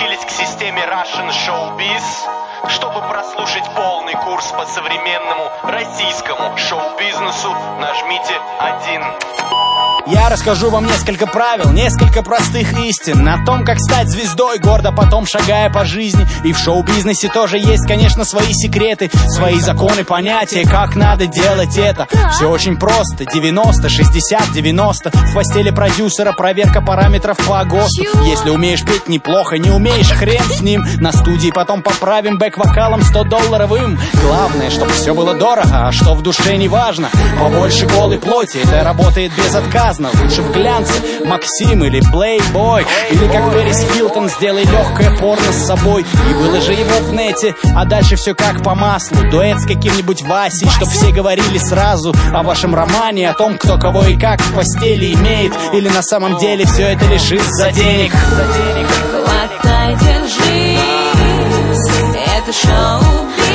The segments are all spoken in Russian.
подключились к системе Russian Showbiz, чтобы прослушать полный курс по современному российскому шоу-бизнесу, нажмите 1. Я расскажу вам несколько правил, несколько простых истин о том, как стать звездой, гордо потом шагая по жизни. И в шоу-бизнесе тоже есть, конечно, свои секреты, свои законы, понятия, как надо делать это. Все очень просто, 90, 60, 90. В постели продюсера проверка параметров по ГОСТу. Если умеешь петь неплохо, не умеешь, хрен с ним. На студии потом поправим бэк-вокалом $100. Главное, чтобы все было дорого, а что в душе не важно. Побольше голой плоти, это работает безотказно. Лучше в глянце Максим или Playboy, или как Пэрис Хилтон, сделай легкое порно с собой и выложи его в нете. А дальше все как по маслу, дуэт с каким-нибудь Васей, чтоб все говорили сразу о вашем романе, о том, кто кого и как в постели имеет. Или на самом деле все это лишь из-за денег. Хватай, держись, это шоу-биз.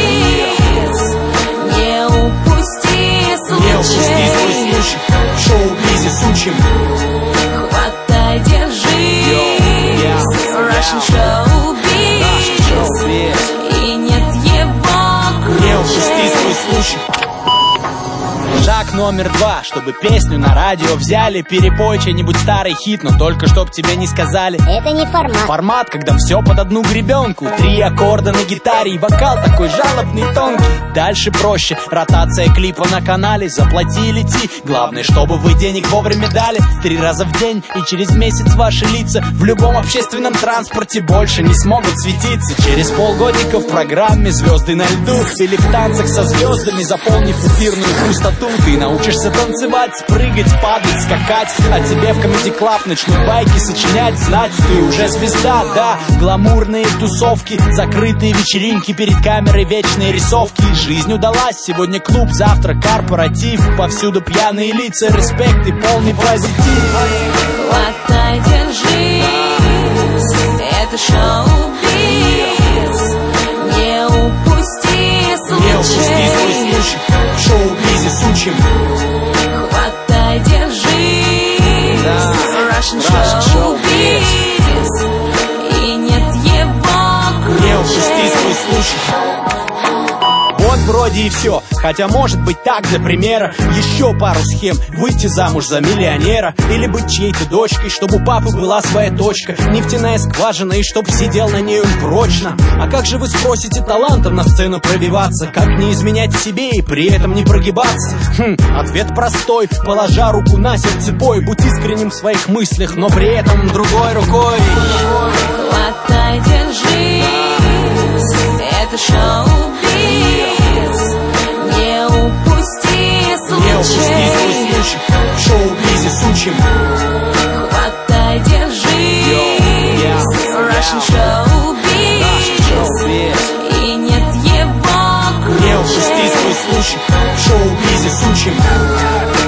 Не упусти случай. Не упусти свой случай в шоу-бизе сучим. Хватай, держись, Russian Showbiz. И нет его круче. Не упусти свой случай. Шаг номер 2, чтобы песню на радио взяли. Перепой чей-нибудь старый хит, но только чтоб тебе не сказали. Это не формат. Формат, когда все под одну гребенку. 3 аккорда на гитаре и вокал такой жалобный и тонкий. Дальше проще, ротация клипа на канале. Заплати и лети, главное, чтобы вы денег вовремя дали. 3 раза в день и через месяц ваши лица в любом общественном транспорте больше не смогут светиться. Через полгодика в программе «Звезды на льду» или в танцах со звездами, заполнив эфирную пустоту, ты научишься танцевать, прыгать, падать, скакать. А тебе в Comedy Club начнут байки сочинять. Знать, ты уже звезда, да. Гламурные тусовки, закрытые вечеринки, перед камерой вечные рисовки. Жизнь удалась, сегодня клуб, завтра корпоратив. Повсюду пьяные лица, респект и полный позитив. Хватай, держись, это шоу-биз. Не упусти случай. Не упусти свой случай в шоу-бизе сучим. Хватай, держись, Russian Showbiz. И нет его круче. Не упусти свой случай. Вот вроде и все, хотя может быть так, для примера. Еще пару схем: выйти замуж за миллионера, или быть чьей-то дочкой, чтобы у папы была своя точка, нефтяная скважина, и чтоб сидел на ней он прочно. А как же вы спросите талантом на сцену пробиваться? Как не изменять себе и при этом не прогибаться? Ответ простой: положа руку на сердце бой. Будь искренним в своих мыслях, но при этом другой рукой. Хватай, держись, это шоу-биз. Не упусти случай. Не упусти свой случай в шоу-бизе сучим. Хватай, держись, Russian Showbiz. И нет его круче. Не упусти свой случай в шоу-бизе сучим.